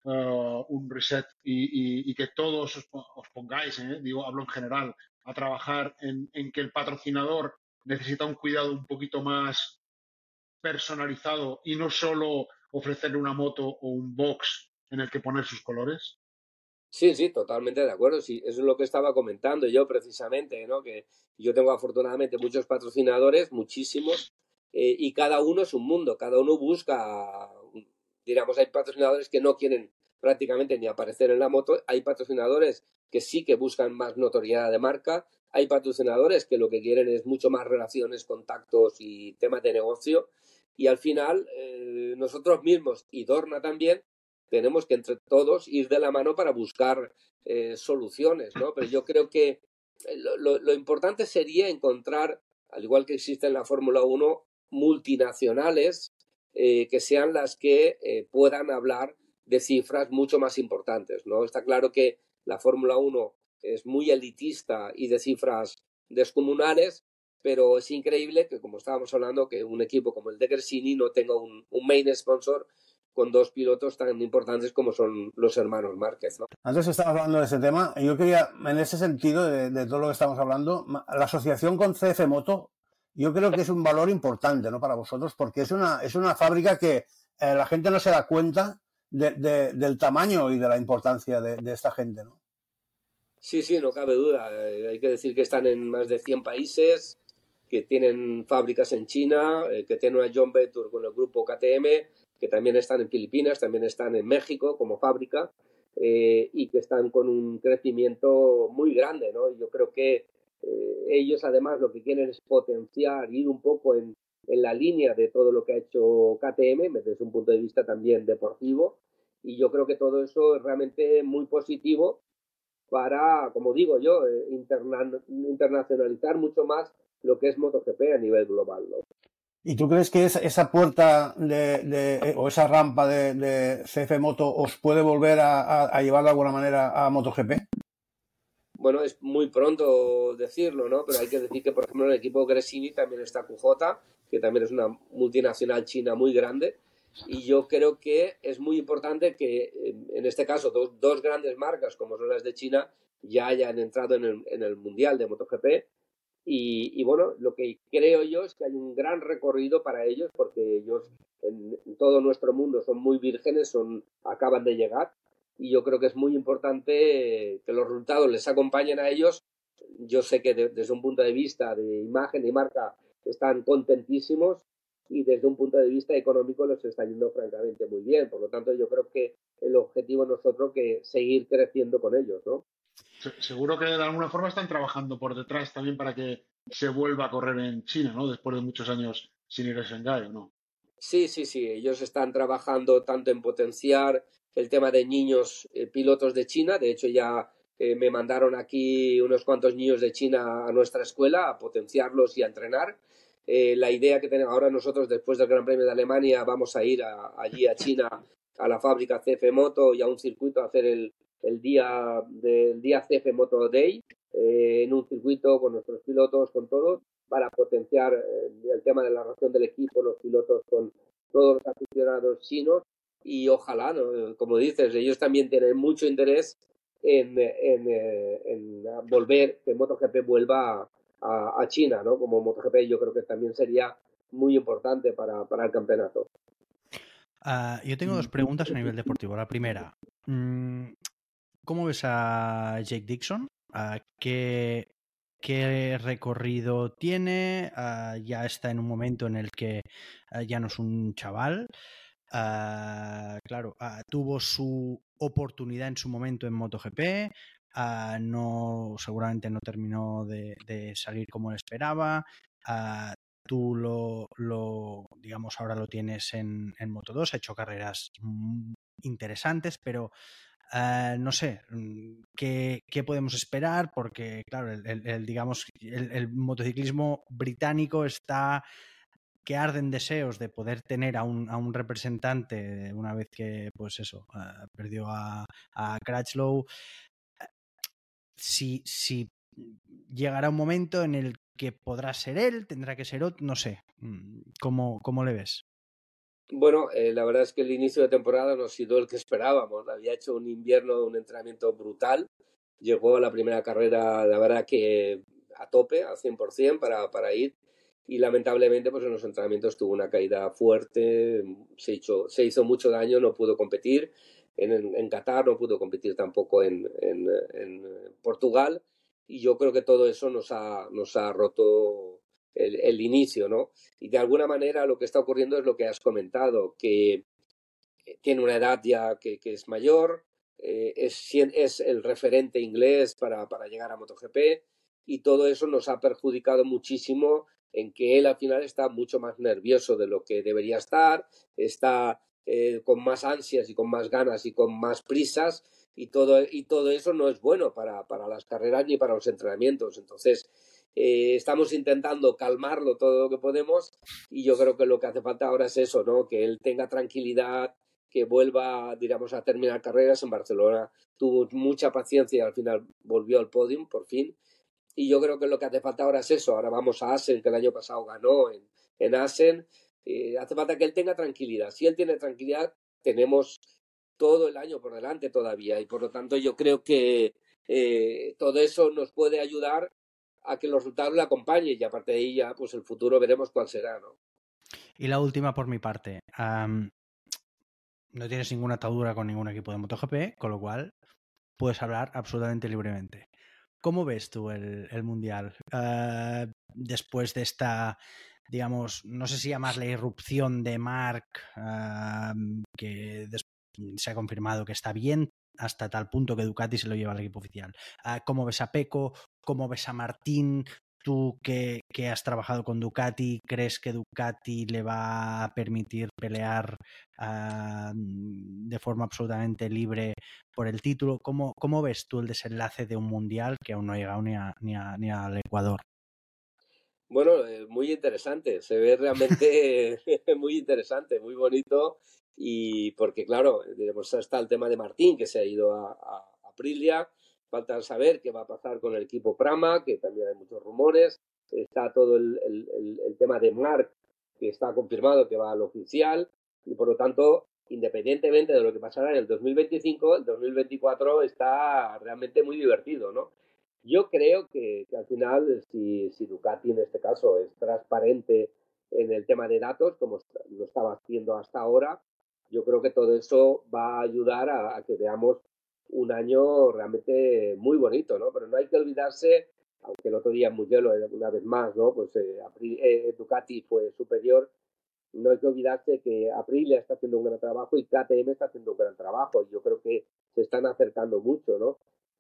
un reset y que todos os pongáis, digo, hablo en general, a trabajar en que el patrocinador necesita un cuidado un poquito más personalizado y no solo ofrecerle una moto o un box en el que poner sus colores? Sí, sí, totalmente de acuerdo. Sí, eso es lo que estaba comentando yo precisamente, ¿no? Que yo tengo afortunadamente muchos patrocinadores, muchísimos, y cada uno es un mundo, cada uno busca, digamos, hay patrocinadores que no quieren prácticamente ni aparecer en la moto, hay patrocinadores que sí que buscan más notoriedad de marca, hay patrocinadores que lo que quieren es mucho más relaciones, contactos y temas de negocio, y al final nosotros mismos y Dorna también tenemos que entre todos ir de la mano para buscar soluciones, ¿no? Pero yo creo que lo importante sería encontrar, al igual que existe en la Fórmula 1, multinacionales que sean las que puedan hablar de cifras mucho más importantes, ¿no? Está claro que la Fórmula 1 es muy elitista y de cifras descomunales, pero es increíble que, como estábamos hablando, que un equipo como el de Gresini no tenga un main sponsor con dos pilotos tan importantes como son los hermanos Márquez, ¿no? Antes estaba hablando de ese tema, y yo quería, en ese sentido, de todo lo que estamos hablando, la asociación con CF Moto, yo creo que es un valor importante, ¿no?, para vosotros, porque es una fábrica que la gente no se da cuenta del tamaño y de la importancia de esta gente, ¿no? Sí, sí, no cabe duda. Hay que decir que están en más de 100 países, que tienen fábricas en China, que tienen una joint venture con el grupo KTM, que también están en Filipinas, también están en México como fábrica, y que están con un crecimiento muy grande, ¿no? Y yo creo que ellos además lo que quieren es potenciar, ir un poco en la línea de todo lo que ha hecho KTM, desde un punto de vista también deportivo, y yo creo que todo eso es realmente muy positivo para, como digo yo, internacionalizar mucho más lo que es MotoGP a nivel global, ¿no? ¿Y tú crees que esa puerta o esa rampa de CF Moto os puede volver a llevar de alguna manera a MotoGP? Bueno, es muy pronto decirlo, ¿no? Pero hay que decir que, por ejemplo, en el equipo Gresini también está QJ, que también es una multinacional china muy grande. Y yo creo que es muy importante que, en este caso, dos grandes marcas, como son las de China, ya hayan entrado en el Mundial de MotoGP. Y bueno, lo que creo yo es que hay un gran recorrido para ellos, porque ellos en todo nuestro mundo son muy vírgenes, acaban de llegar. Y yo creo que es muy importante que los resultados les acompañen a ellos. Yo sé que desde un punto de vista de imagen y marca están contentísimos, y desde un punto de vista económico les está yendo francamente muy bien. Por lo tanto, yo creo que el objetivo es nosotros que seguir creciendo con ellos, ¿no? Seguro que de alguna forma están trabajando por detrás también para que se vuelva a correr en China, ¿no? Después de muchos años sin ir a Shanghái, ¿o no? Sí, sí, sí. Ellos están trabajando tanto en potenciar el tema de niños pilotos de China. De hecho, ya me mandaron aquí unos cuantos niños de China a nuestra escuela a potenciarlos y a entrenar. La idea que tenemos ahora nosotros, después del Gran Premio de Alemania, vamos a ir allí a China, a la fábrica CF Moto y a un circuito a hacer el día CF Moto Day, en un circuito con nuestros pilotos, con todos, para potenciar el tema de la relación del equipo, los pilotos con todos los aficionados chinos, y ojalá, ¿no? Como dices, ellos también tienen mucho interés en volver, que MotoGP vuelva a China, ¿no? Como MotoGP yo creo que también sería muy importante para el campeonato. Yo tengo dos preguntas a nivel deportivo. La primera, ¿cómo ves a Jake Dixon? ¿Qué recorrido tiene? Ya está en un momento en el que ya no es un chaval. Claro, tuvo su oportunidad en su momento en MotoGP. Seguramente no terminó de salir como él esperaba. Tú digamos, ahora lo tienes en Moto2, ha hecho carreras interesantes, pero no sé, ¿qué podemos esperar? Porque, claro, digamos, el motociclismo británico está que arden deseos de poder tener a un representante una vez que, pues eso, perdió a Crutchlow. Si llegará un momento en el que podrá ser él, tendrá que ser otro, no sé. ¿Cómo le ves? Bueno, la verdad es que el inicio de temporada no ha sido el que esperábamos. Había hecho un invierno, un entrenamiento brutal. Llegó a la primera carrera, la verdad que a tope, al 100% para ir. Y lamentablemente pues en los entrenamientos tuvo una caída fuerte, se hizo mucho daño, no pudo competir. En Qatar no pudo competir tampoco en Portugal. Y yo creo que todo eso nos ha roto el inicio, ¿no? Y de alguna manera lo que está ocurriendo es lo que has comentado, que tiene una edad ya que es mayor, es el referente inglés para llegar a MotoGP, y todo eso nos ha perjudicado muchísimo en que él al final está mucho más nervioso de lo que debería estar, está con más ansias y con más ganas y con más prisas, y todo eso no es bueno para las carreras ni para los entrenamientos. Entonces estamos intentando calmarlo todo lo que podemos, y yo creo que lo que hace falta ahora es eso, ¿no? Que él tenga tranquilidad, que vuelva, digamos, a terminar carreras. En Barcelona tuvo mucha paciencia y al final volvió al podium, por fin. Y yo creo que lo que hace falta ahora es eso. Ahora vamos a Assen, que el año pasado ganó en Assen. Hace falta que él tenga tranquilidad. Si él tiene tranquilidad, tenemos todo el año por delante todavía, y por lo tanto yo creo que todo eso nos puede ayudar a que los resultados le acompañen, y aparte de ahí ya pues el futuro veremos cuál será, ¿no? Y la última por mi parte. No tienes ninguna atadura con ningún equipo de MotoGP, con lo cual puedes hablar absolutamente libremente. ¿Cómo ves tú el Mundial? Después de esta, digamos, no sé si llamas la irrupción de Marc, que se ha confirmado que está bien, hasta tal punto que Ducati se lo lleva al equipo oficial. ¿Cómo ves a Pecco? ¿Cómo ves a Martín? Tú que has trabajado con Ducati, ¿crees que Ducati le va a permitir pelear de forma absolutamente libre por el título? ¿Cómo ves tú el desenlace de un mundial que aún no ha llegado ni al Ecuador? Bueno, muy interesante, se ve realmente muy interesante, muy bonito, y porque claro, digamos, está el tema de Martín, que se ha ido a Aprilia. Falta saber qué va a pasar con el equipo Prama, que también hay muchos rumores. Está todo el tema de Marc, que está confirmado que va al oficial, y por lo tanto, independientemente de lo que pasará en el 2025, el 2024 está realmente muy divertido, ¿no? Yo creo que al final, si Ducati en este caso es transparente en el tema de datos, como lo estaba haciendo hasta ahora, yo creo que todo eso va a ayudar a que veamos un año realmente muy bonito, ¿no? Pero no hay que olvidarse, aunque el otro día en Mugello, una vez más, ¿no? Pues Ducati fue superior. No hay que olvidarse que Aprilia está haciendo un gran trabajo y KTM está haciendo un gran trabajo. Yo creo que se están acercando mucho, ¿no?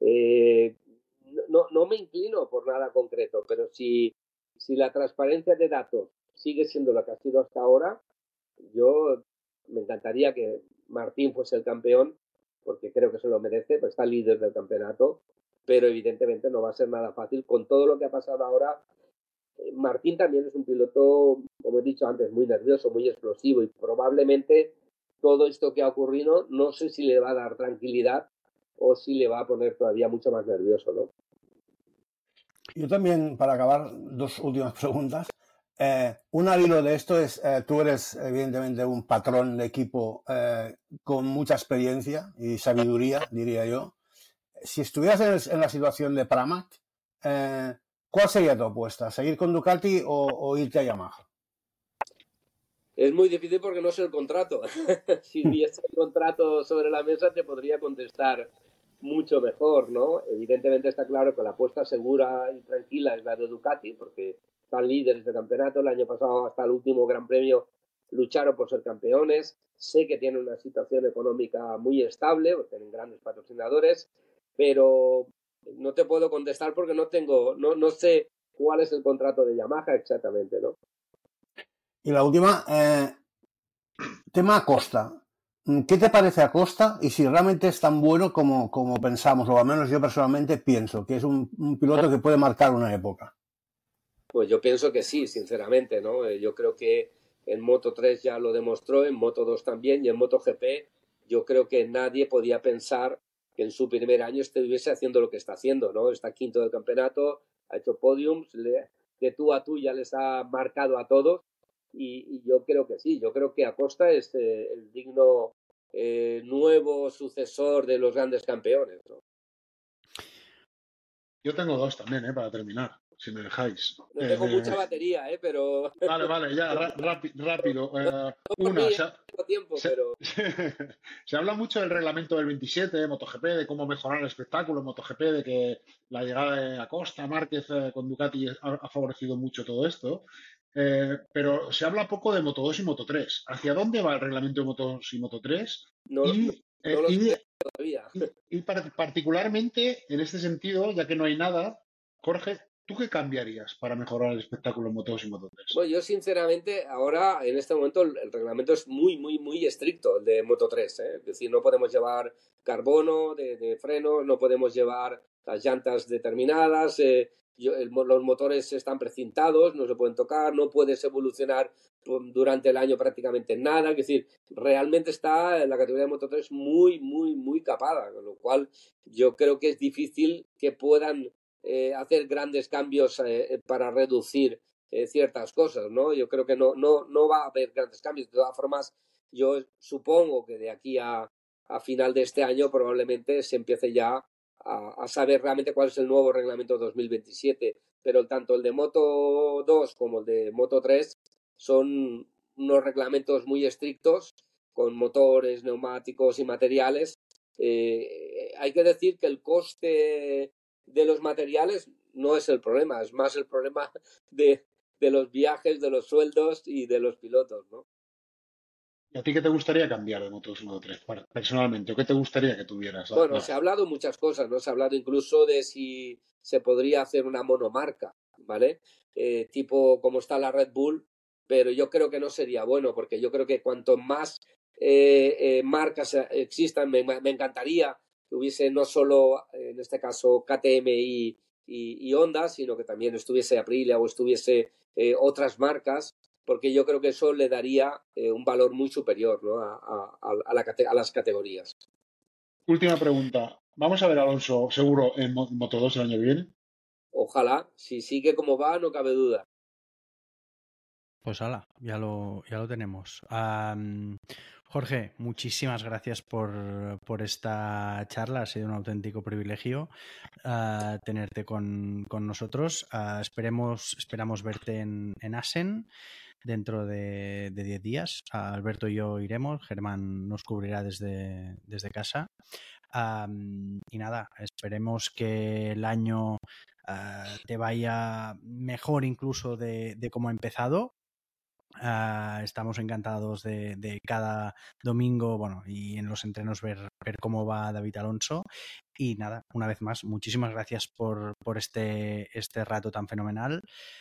No me inclino por nada concreto, pero si la transparencia de datos sigue siendo la que ha sido hasta ahora, yo me encantaría que Martín fuese el campeón, porque creo que se lo merece, pues está líder del campeonato, pero evidentemente no va a ser nada fácil con todo lo que ha pasado ahora. Martín también es un piloto, como he dicho antes, muy nervioso, muy explosivo, y probablemente todo esto que ha ocurrido no sé si le va a dar tranquilidad o si le va a poner todavía mucho más nervioso, ¿no? Yo también, para acabar, dos últimas preguntas. Un al hilo de esto es, tú eres evidentemente un patrón de equipo con mucha experiencia y sabiduría, diría yo. Si estuvieras en la situación de Pramac, ¿cuál sería tu apuesta? ¿Seguir con Ducati o irte a Yamaha? Es muy difícil porque no sé el contrato. Si hubiese el contrato sobre la mesa te podría contestar mucho mejor, ¿no? Evidentemente está claro que la apuesta segura y tranquila es la de Ducati, porque están líderes del campeonato. El año pasado, hasta el último Gran Premio, lucharon por ser campeones. Sé que tienen una situación económica muy estable, porque tienen grandes patrocinadores, pero no te puedo contestar porque no sé cuál es el contrato de Yamaha exactamente, ¿no? Y la última, tema Acosta. ¿Qué te parece Acosta? Y si realmente es tan bueno como pensamos, o al menos yo personalmente pienso, que es un piloto que puede marcar una época. Pues yo pienso que sí, sinceramente, ¿no? Yo creo que en Moto3 ya lo demostró, en Moto2 también y en MotoGP yo creo que nadie podía pensar que en su primer año estuviese haciendo lo que está haciendo, ¿no? Está quinto del campeonato, ha hecho podiums, de tú a tú ya les ha marcado a todos y yo creo que sí, yo creo que Acosta es el digno nuevo sucesor de los grandes campeones, ¿no? Yo tengo dos también, para terminar, si me dejáis. No tengo mucha batería, pero... Vale, ya, rápido. Una, tengo tiempo, pero... Se habla mucho del reglamento del 27 de MotoGP, de cómo mejorar el espectáculo en MotoGP, de que la llegada de Acosta, Márquez con Ducati ha favorecido mucho todo esto. Pero se habla poco de Moto2 y Moto3. ¿Hacia dónde va el reglamento de Moto2 y Moto3? No lo sé todavía. Y particularmente en este sentido, ya que no hay nada, Jorge, ¿tú qué cambiarías para mejorar el espectáculo en Moto2 y Moto3? Bueno, yo sinceramente ahora, en este momento, el reglamento es muy, muy, muy estricto, el de Moto3, ¿eh? Es decir, no podemos llevar carbono de freno, no podemos llevar las llantas determinadas, los motores están precintados, no se pueden tocar, no puedes evolucionar durante el año prácticamente nada. Es decir, realmente está la categoría de Moto3 muy, muy, muy capada, con lo cual yo creo que es difícil que puedan hacer grandes cambios para reducir ciertas cosas, ¿no? Yo creo que no va a haber grandes cambios. De todas formas, yo supongo que de aquí a final de este año probablemente se empiece ya a saber realmente cuál es el nuevo reglamento 2027, pero tanto el de Moto2 como el de Moto3 son unos reglamentos muy estrictos con motores, neumáticos y materiales. Hay que decir que el coste de los materiales no es el problema, es más el problema de los viajes, de los sueldos y de los pilotos, ¿no? ¿Y a ti qué te gustaría cambiar de Moto2 y Moto3 personalmente? ¿O qué te gustaría que tuvieras? Bueno, se ha hablado muchas cosas, ¿no? Se ha hablado incluso de si se podría hacer una monomarca, ¿vale? Tipo como está la Red Bull, pero yo creo que no sería bueno, porque yo creo que cuanto más marcas existan, me encantaría que hubiese no solo, en este caso, KTM y Honda, sino que también estuviese Aprilia o estuviese otras marcas, porque yo creo que eso le daría un valor muy superior, ¿no? a las categorías. Última pregunta. ¿Vamos a ver a Alonso seguro en Moto2 el año que viene? Ojalá. Si sigue como va, no cabe duda. Pues hala, ya lo tenemos. Jorge, muchísimas gracias por esta charla. Ha sido un auténtico privilegio tenerte con nosotros. Esperamos verte en Assen dentro de 10 días. Alberto y yo iremos. Germán nos cubrirá desde casa. Y nada, esperemos que el año te vaya mejor incluso de cómo ha empezado. Estamos encantados de cada domingo, bueno, y en los entrenos ver cómo va David Alonso. Y nada, una vez más, muchísimas gracias por este rato tan fenomenal.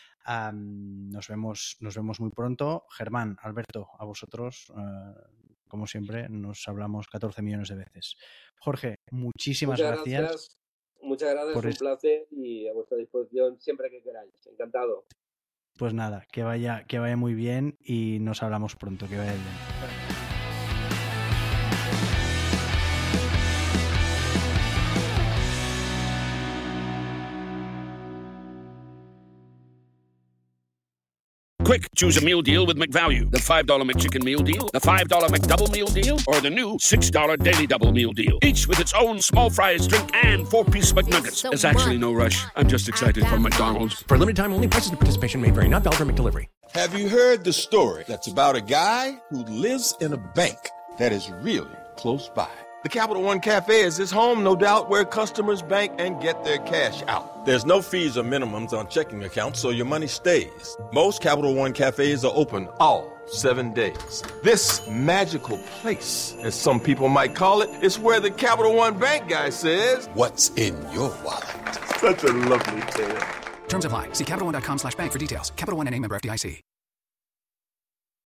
Nos vemos muy pronto. Germán, Alberto, a vosotros, como siempre, nos hablamos 14 millones de veces. Jorge, muchísimas gracias. Muchas gracias, un placer y a vuestra disposición siempre que queráis. Encantado. Pues nada, que vaya muy bien y nos hablamos pronto, que vaya bien. Quick, choose a meal deal with McValue. The $5 McChicken meal deal, the $5 McDouble meal deal, or the new $6 Daily Double meal deal. Each with its own small fries, drink, and 4-piece McNuggets. There's actually no rush. I'm just excited for McDonald's. For limited time only, prices and participation may vary. Not valid for McDelivery. Have you heard the story that's about a guy who lives in a bank that is really close by? The Capital One Cafe is his home, no doubt, where customers bank and get their cash out. There's no fees or minimums on checking accounts, so your money stays. Most Capital One Cafes are open all 7 days. This magical place, as some people might call it, is where the Capital One Bank guy says, "What's in your wallet?" Such a lovely tale. Terms apply. See CapitalOne.com/bank for details. Capital One NA, member FDIC.